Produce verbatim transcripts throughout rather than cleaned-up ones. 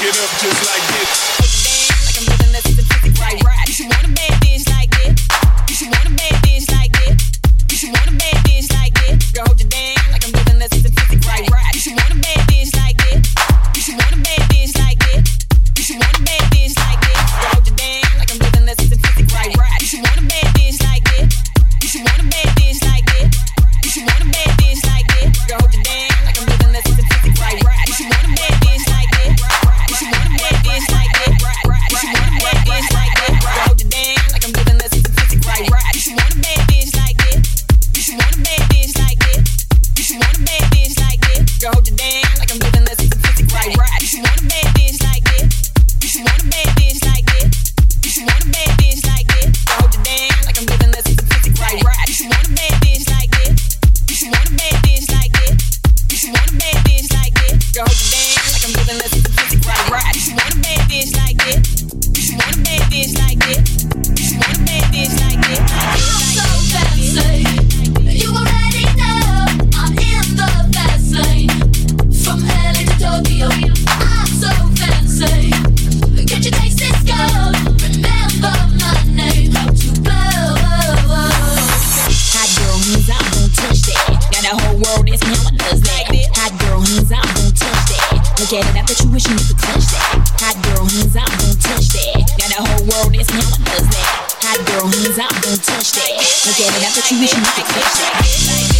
it up just like this. Like I'm living this specific right, right. You should want a bad bitch like this. You should want a bad bitch like this. You should want a bad bitch like this. Girl, hold you down like I'm living this specific right, right. You should want a bad bitch like this. You should want a bad bitch like this. You should want a bad bitch like this. Girl, hold you down like I'm living this specific right, right. You should want a bad bitch like this. You should want a bad bitch like this. You should want a bad bitch like this. Girl, hold you down like I'm living this specific right, right. You should want a bad bitch like this. You should want a bad bitch like this. You should want a bad bitch like this. Girl, hold you down like I'm living this specific right, right. You should want a bad bitch like this. You should want a bad bitch like this. You should want a bad bitch like this. Girl, hold you down like I'm living this specific right, right. You should want a bad bitch like this. You should want a bad bitch like this. You should want a bad bitch like this. Girl, hold you down like I'm living this specific right, right. You should want a bad bitch like this. You should want a bad bitch like this. You should want a bad bitch like this. Girl, hold you down like I'm living this specific right, right. You should want a bad bitch like this. You should want a bad bitch like this. You should want a bad bitch like this. I'm so fancy. You already know I'm in the fast lane. From L A to Tokyo, I'm so fancy. Can't you taste this gold? Remember my name, how to blow. Hot girl, hands out, don't touch that. Got the whole world asking how I does that. Hot girl, hands out, don't touch that. Look at it, I bet you wishing you could touch that. Hot girl, hands out, don't touch that. Got the whole world asking how I does that. Hot girl, hands out, don't touch that. Look at it, I bet you wishing you could touch that.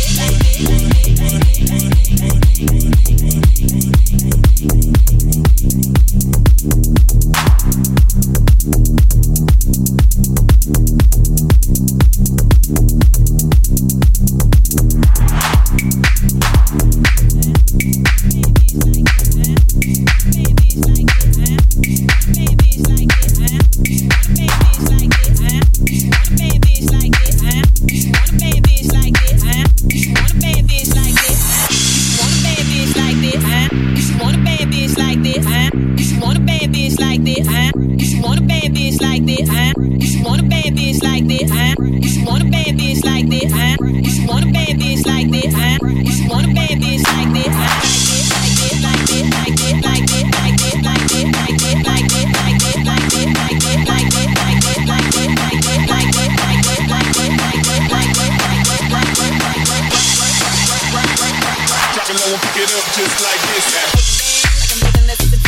Drop it low and pick it up just like this.